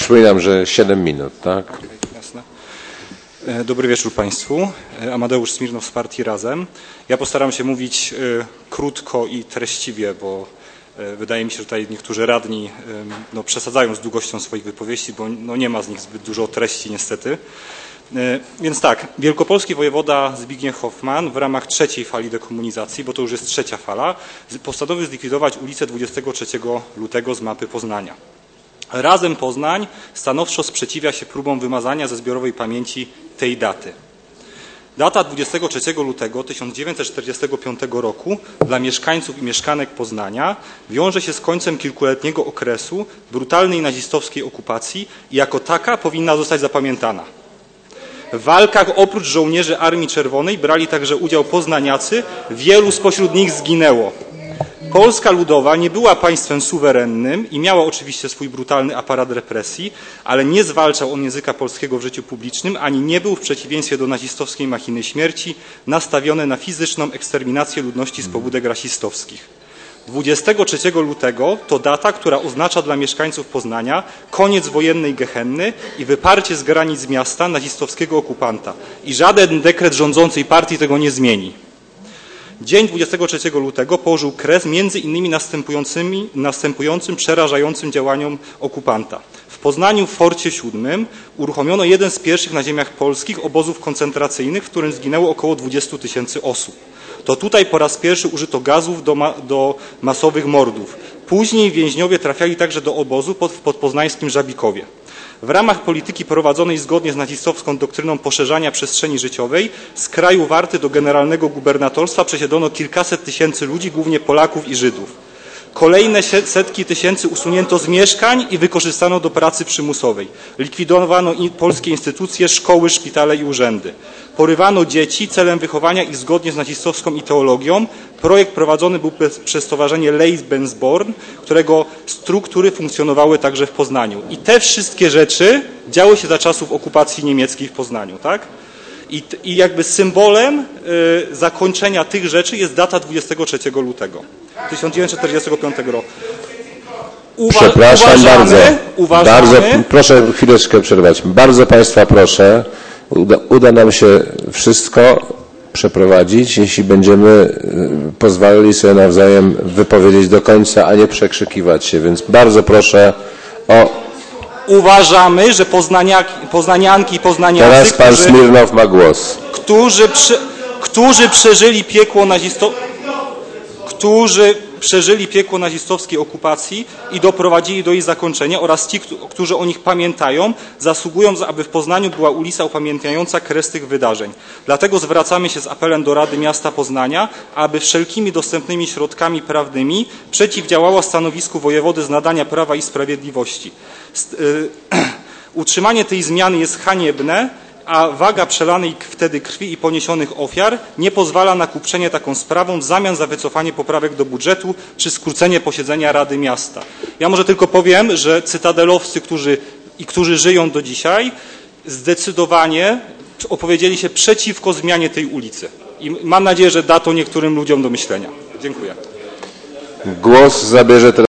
Przypominam, że 7 minut, tak? Okay, jasne. Dobry wieczór Państwu. Amadeusz Smirnow z partii Razem. Ja postaram się mówić krótko i treściwie, bo wydaje mi się, że tutaj niektórzy radni przesadzają z długością swoich wypowiedzi, bo nie ma z nich zbyt dużo treści niestety. Więc tak, wielkopolski wojewoda Zbigniew Hoffman w ramach trzeciej fali dekomunizacji, bo to już jest trzecia fala, postanowił zlikwidować ulicę 23 lutego z mapy Poznania. Razem Poznań stanowczo sprzeciwia się próbom wymazania ze zbiorowej pamięci tej daty. Data 23 lutego 1945 roku dla mieszkańców i mieszkanek Poznania wiąże się z końcem kilkuletniego okresu brutalnej nazistowskiej okupacji i jako taka powinna zostać zapamiętana. W walkach oprócz żołnierzy Armii Czerwonej brali także udział poznaniacy, wielu spośród nich zginęło. Polska Ludowa nie była państwem suwerennym i miała oczywiście swój brutalny aparat represji, ale nie zwalczał on języka polskiego w życiu publicznym, ani nie był w przeciwieństwie do nazistowskiej machiny śmierci nastawiony na fizyczną eksterminację ludności z pobudek rasistowskich. 23 lutego to data, która oznacza dla mieszkańców Poznania koniec wojennej gehenny i wyparcie z granic miasta nazistowskiego okupanta. I żaden dekret rządzącej partii tego nie zmieni. Dzień 23 lutego położył kres między innymi następującym przerażającym działaniom okupanta. W Poznaniu w Forcie VII uruchomiono jeden z pierwszych na ziemiach polskich obozów koncentracyjnych, w którym zginęło około 20 000 osób. To tutaj po raz pierwszy użyto gazów do masowych mordów. Później więźniowie trafiali także do obozu w podpoznańskim Żabikowie. W ramach polityki prowadzonej zgodnie z nazistowską doktryną poszerzania przestrzeni życiowej z kraju Warty do generalnego gubernatorstwa przesiedlono kilkaset tysięcy ludzi, głównie Polaków i Żydów. Kolejne setki tysięcy usunięto z mieszkań i wykorzystano do pracy przymusowej. Likwidowano polskie instytucje, szkoły, szpitale i urzędy. Porywano dzieci celem wychowania ich zgodnie z nazistowską ideologią. Projekt prowadzony był przez Stowarzyszenie Lebensborn, którego struktury funkcjonowały także w Poznaniu. I te wszystkie rzeczy działy się za czasów okupacji niemieckiej w Poznaniu, tak? I jakby symbolem zakończenia tych rzeczy jest data 23 lutego 1945 roku. Przepraszam bardzo, proszę chwileczkę przerwać. Bardzo Państwa proszę, uda nam się wszystko przeprowadzić, jeśli będziemy pozwalali sobie nawzajem wypowiedzieć do końca, a nie przekrzykiwać się, więc bardzo proszę o... Uważamy, że poznanianki i poznaniacy, teraz pan Smirnow ma głos. Którzy przeżyli piekło nazistowskiej okupacji i doprowadzili do jej zakończenia oraz ci, którzy o nich pamiętają, zasługują, aby w Poznaniu była ulica upamiętniająca kres tych wydarzeń. Dlatego zwracamy się z apelem do Rady Miasta Poznania, aby wszelkimi dostępnymi środkami prawnymi przeciwdziałała stanowisku wojewody z nadania Prawa i Sprawiedliwości. Utrzymanie tej zmiany jest haniebne, a waga przelanej wtedy krwi i poniesionych ofiar nie pozwala na kuprzenie taką sprawą w zamian za wycofanie poprawek do budżetu czy skrócenie posiedzenia Rady Miasta. Ja może tylko powiem, że cytadelowcy, którzy żyją do dzisiaj, zdecydowanie opowiedzieli się przeciwko zmianie tej ulicy. I mam nadzieję, że da to niektórym ludziom do myślenia. Dziękuję. Głos zabierze teraz